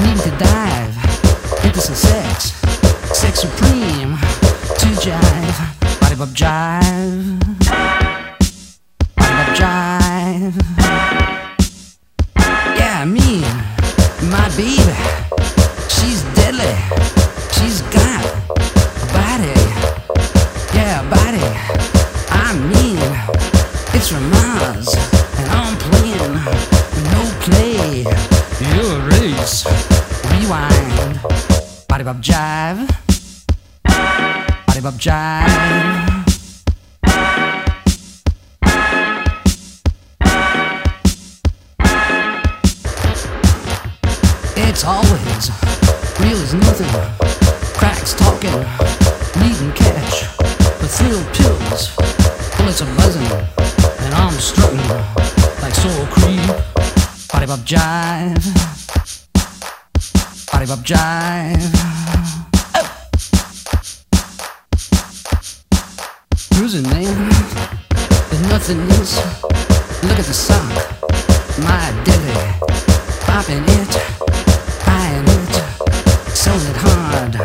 needing to dive into some sex, sex supreme, to jive, body bop jive, body bop jive. Yeah, me, my baby, she's deadly, she's got a body, yeah, a body. I mean, it's from Mars, and I'm playing no play. Your race, rewind, body bop jive, body bop jive. It's always real as nothing. Cracks talking, needing cash, the thrill pills, bullets are buzzing, and I'm strutting like soul creep. Body bop jive, body bop jive. Oh. Cruising, man, the nothingness. Look at the sock, my deli, popping it, buying it, selling it hard.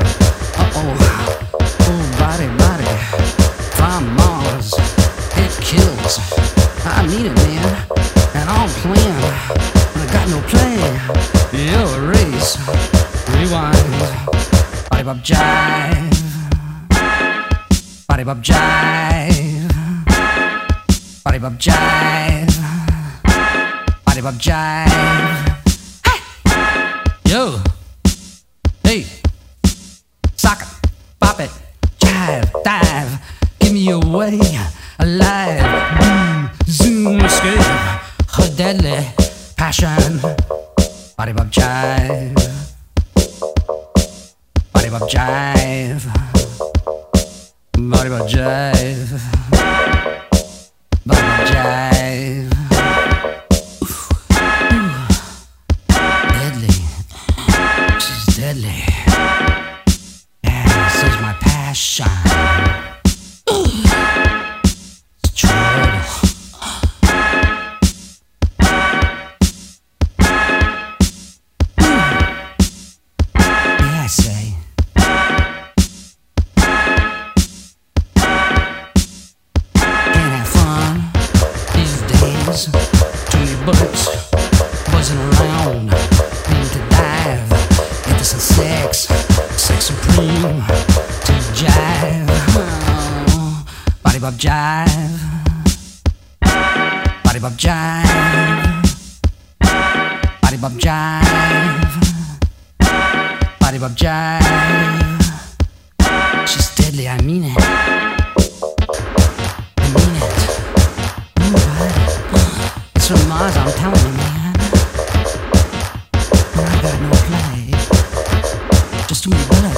Oh, body, body, from Mars, it kills. I need it, man, and I'm playing, and I got no play. Your race, rewind, body bop jive, body bop jive, body bop jive, body bop jive. Yo, hey, sock it, pop it, jive, dive, give me away, alive, boom, zoom, escape, her deadly passion, body bop jive, body bop jive, body bop jive, body bop jive. Deadly, yeah, so's my passion. It's trouble. Yeah, I say. Can't have fun these days. Too many bullets buzzing around. Need to dive into some sex, sex supreme, to jive, oh, body bop jive, body bop jive, body bop jive, body bop jive. She's deadly, I mean it, I mean it. Ooh, body. It's from Mars, I'm telling you, man. I got no play. Just too many bullets.